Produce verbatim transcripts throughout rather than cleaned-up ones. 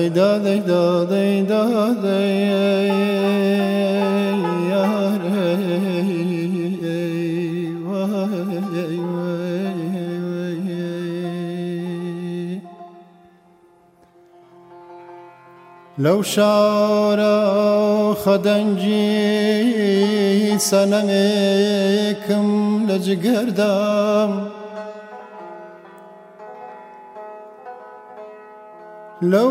دادی دادی دادی دادی لو شارا خدنجي سنمكم لجگردم لو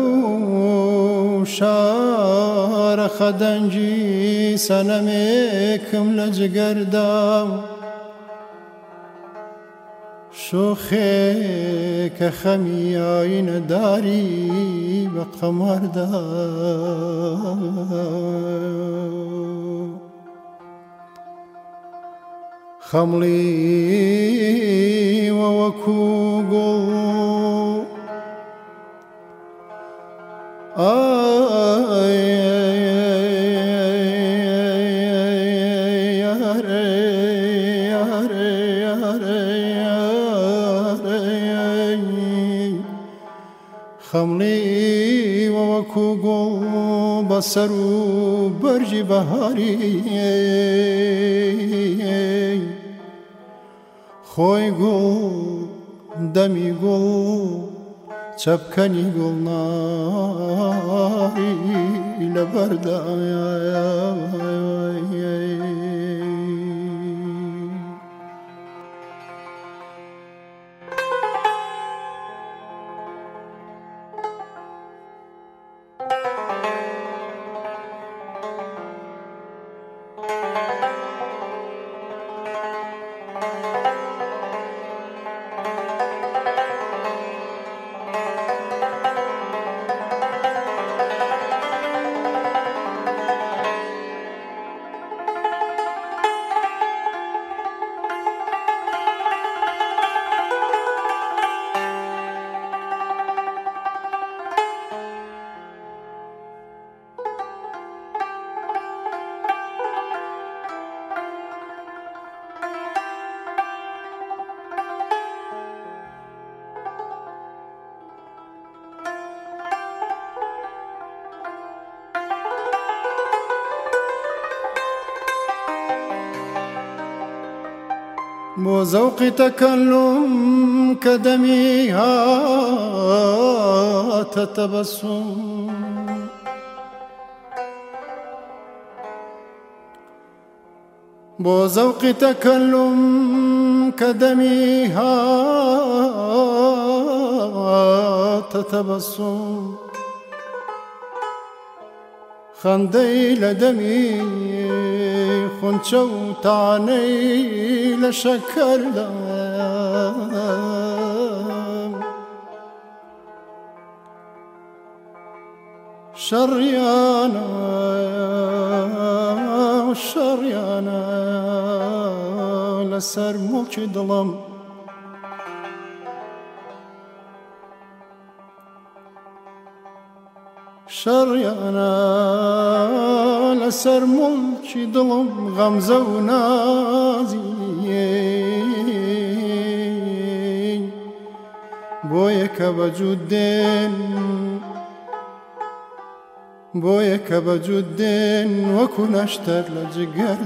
شار خدنجي سنمكم لجگردم شوخه که خمیاین داری به قمر دا خملی و وکو گل آی خملی و وکو گل بسر و برج بهاری خوی گل دمی گل چپکنی گل ناری لبردای بو ذوق تكلم كدمي هات تبسم بو ذوق تكلم كدمي هات تبسم خندي لدمي خنچو تعني لشكر لام شريانا شريانا لسر ملك ظلم شريانا لسر ملك ظلم غمزة ونازي بويك بجودين بويك بجودين وكن اشتر لجگر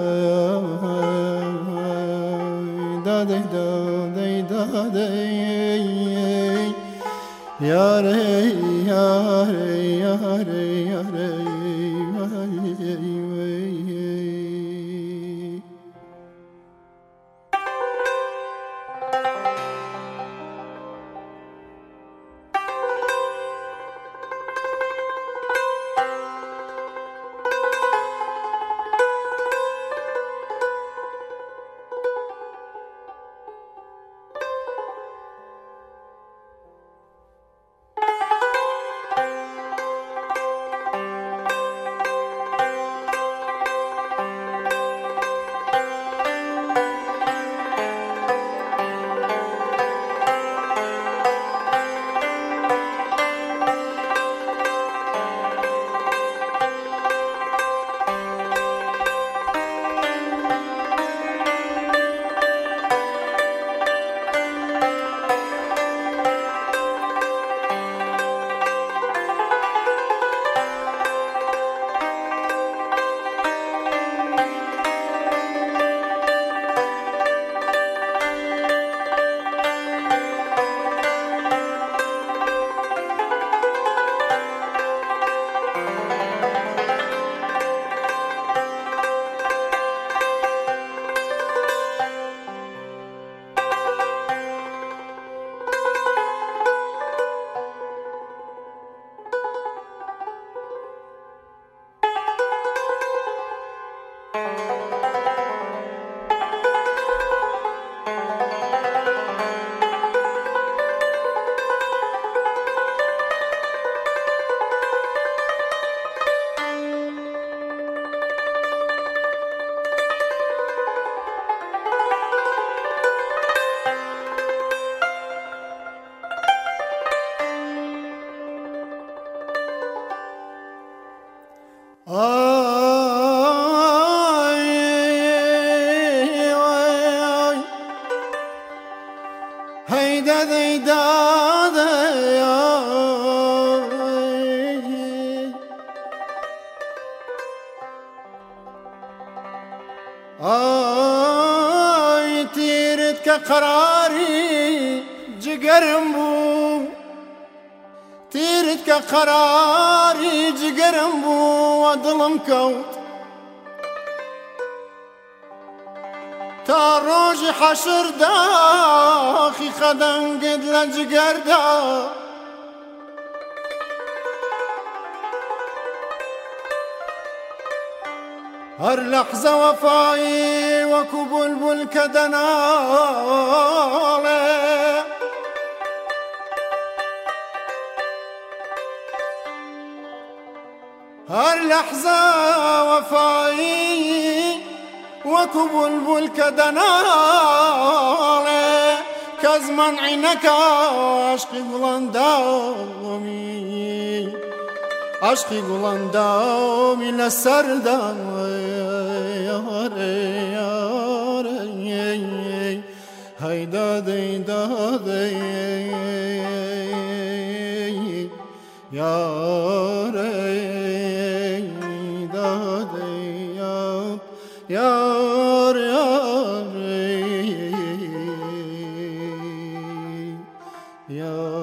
دادي دادي دادي يا ري يا ري يا ري يا ري آی هیدا دیدا آی تیرت که قراری جگرم بو تیرت که قراری جگرم بو و دلم کوت تا روز حشر داخی خدن قد لجگر دا هر لحظة وفاي وكو بلبل كدنالي هر لحظة وفاي وكو بلبل كدنالي كزمن عينك عشقي قلندامي عشقي قلندامي لسردام هيدا ديدا دي يا ري دا دي يا يا ري يا